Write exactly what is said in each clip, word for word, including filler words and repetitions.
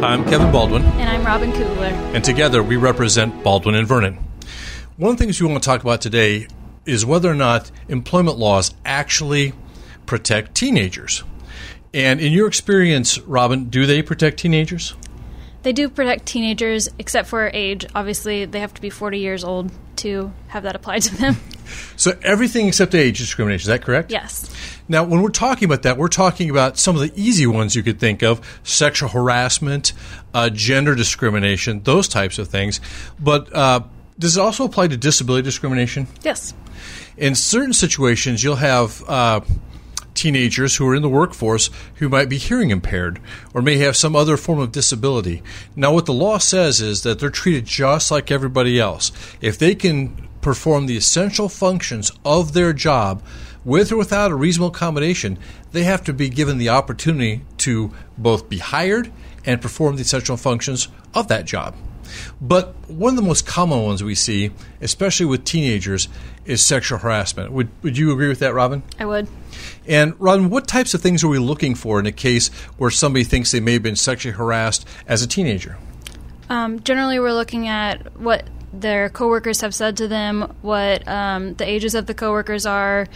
I'm Kevin Baldwin. And I'm Robin Kugler. And together we represent Baldwin and Vernon. One of the things we want to talk about today is whether or not employment laws actually protect teenagers. And in your experience, Robin, do they protect teenagers? They do protect teenagers, except for age. Obviously, they have to be forty years old to have that applied to them. So everything except age discrimination, is that correct? Yes. Now, when we're talking about that, we're talking about some of the easy ones you could think of: sexual harassment, uh, gender discrimination, those types of things. But uh, does it also apply to disability discrimination? Yes. In certain situations, you'll have uh, teenagers who are in the workforce who might be hearing impaired or may have some other form of disability. Now, what the law says is that they're treated just like everybody else. If they can perform the essential functions of their job with or without a reasonable accommodation, they have to be given the opportunity to both be hired and perform the essential functions of that job. But one of the most common ones we see, especially with teenagers, is sexual harassment. Would would you agree with that, Robin? I would. And Robin, what types of things are we looking for in a case where somebody thinks they may have been sexually harassed as a teenager? Um, generally, we're looking at what their coworkers have said to them, what um, the ages of the coworkers are,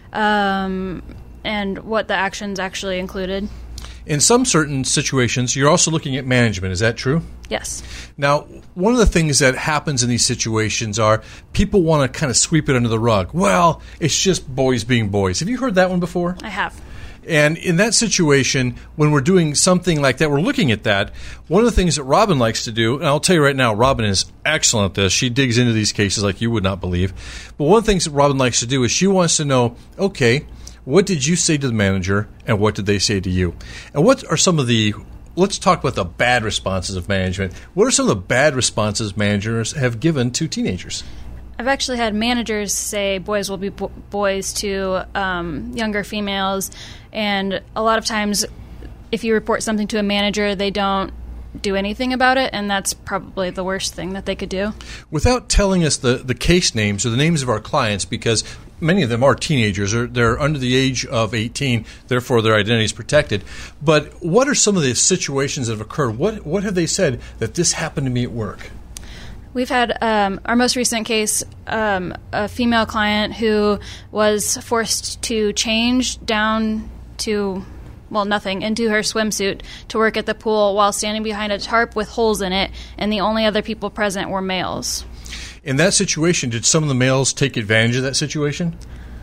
um, and what the actions actually included. In some certain situations, you're also looking at management. Is that true? Yes. Now, one of the things that happens in these situations are people want to kind of sweep it under the rug. Well, it's just boys being boys. Have you heard that one before? I have. And in that situation, when we're doing something like that, we're looking at that. One of the things that Robin likes to do, and I'll tell you right now, Robin is excellent at this. She digs into these cases like you would not believe. But one of the things that Robin likes to do is she wants to know, okay, what did you say to the manager, and what did they say to you? And what are some of the, let's talk about the bad responses of management. What are some of the bad responses managers have given to teenagers? I've actually had managers say boys will be bo- boys to um, younger females, and a lot of times if you report something to a manager, they don't do anything about it, and that's probably the worst thing that they could do. Without telling us the, the case names or the names of our clients, because many of them are teenagers, or they're under the age of eighteen, therefore their identity is protected. But what are some of the situations that have occurred? What what have they said that this happened to me at work? We've had um, our most recent case, um, a female client who was forced to change down to, well, nothing, into her swimsuit to work at the pool while standing behind a tarp with holes in it, and the only other people present were males. In that situation, did some of the males take advantage of that situation?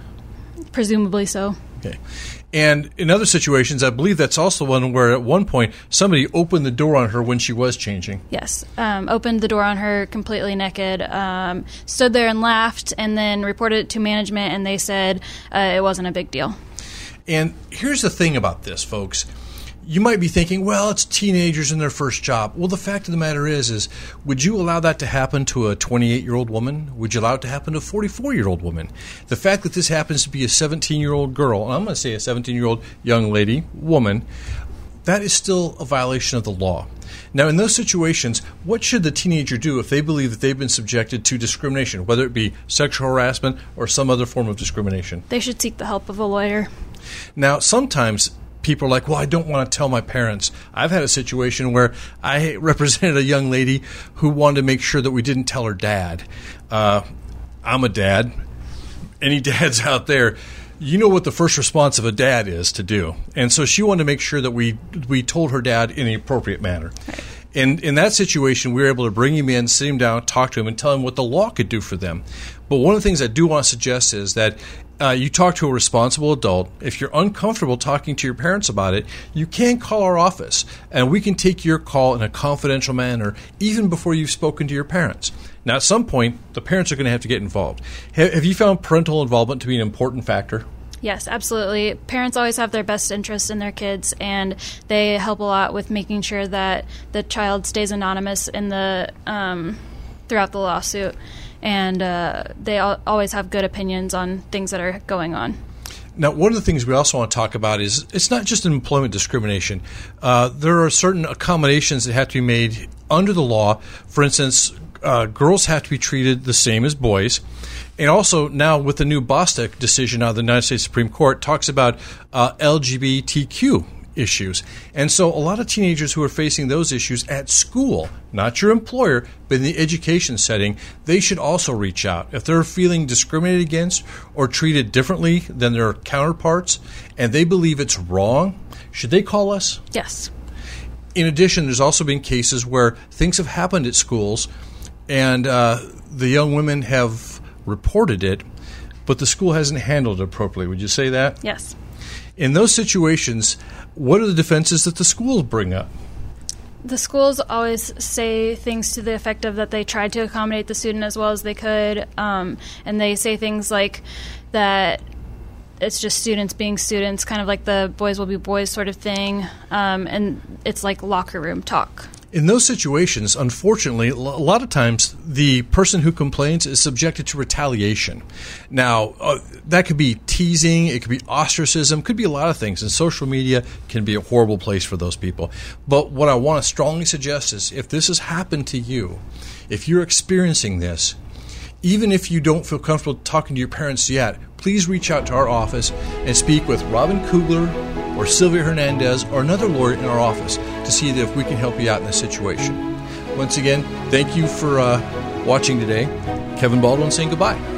Presumably so. Okay. And in other situations, I believe that's also one where at one point somebody opened the door on her when she was changing. Yes. Um, opened the door on her completely naked, um, stood there and laughed, and then reported it to management, and they said uh, it wasn't a big deal. And here's the thing about this, folks. You might be thinking, well, it's teenagers in their first job. Well, the fact of the matter is, is would you allow that to happen to a twenty-eight-year-old woman? Would you allow it to happen to a forty-four-year-old woman? The fact that this happens to be a seventeen-year-old girl, and I'm going to say a seventeen-year-old young lady, woman, that is still a violation of the law. Now, in those situations, what should the teenager do if they believe that they've been subjected to discrimination, whether it be sexual harassment or some other form of discrimination? They should seek the help of a lawyer. Now, sometimes people are like, well, I don't want to tell my parents. I've had a situation where I represented a young lady who wanted to make sure that we didn't tell her dad. Uh, I'm a dad. Any dads out there, you know what the first response of a dad is to do. And so she wanted to make sure that we we told her dad in the appropriate manner. Right. And in that situation, we were able to bring him in, sit him down, talk to him, and tell him what the law could do for them. But one of the things I do want to suggest is that uh, you talk to a responsible adult. If you're uncomfortable talking to your parents about it, you can call our office, and we can take your call in a confidential manner, even before you've spoken to your parents. Now, at some point, the parents are going to have to get involved. Have you found parental involvement to be an important factor? Yes, absolutely. Parents always have their best interests in their kids, and they help a lot with making sure that the child stays anonymous in the um, throughout the lawsuit. And uh, they al- always have good opinions on things that are going on. Now, one of the things we also want to talk about is it's not just employment discrimination. Uh, there are certain accommodations that have to be made under the law. For instance, uh, girls have to be treated the same as boys. And also now with the new Bostock decision out of the United States Supreme Court talks about uh, L G B T Q issues. And so a lot of teenagers who are facing those issues at school, not your employer, but in the education setting, they should also reach out. If they're feeling discriminated against or treated differently than their counterparts and they believe it's wrong, should they call us? Yes. In addition, there's also been cases where things have happened at schools and uh, the young women have reported it, but the school hasn't handled it appropriately. Would you say that? Yes. In those situations, what are the defenses that the schools bring up? The schools always say things to the effect of that they tried to accommodate the student as well as they could, um, and they say things like that it's just students being students, kind of like the boys will be boys sort of thing, um, and it's like locker room talk. In those situations, unfortunately, a lot of times the person who complains is subjected to retaliation. Now, uh, that could be teasing, it could be ostracism, could be a lot of things, and social media can be a horrible place for those people. But what I want to strongly suggest is if this has happened to you, if you're experiencing this, even if you don't feel comfortable talking to your parents yet, please reach out to our office and speak with Robin Kugler or Sylvia Hernandez or another lawyer in our office to see that if we can help you out in this situation. Once again, thank you for uh, watching today. Kevin Baldwin saying goodbye.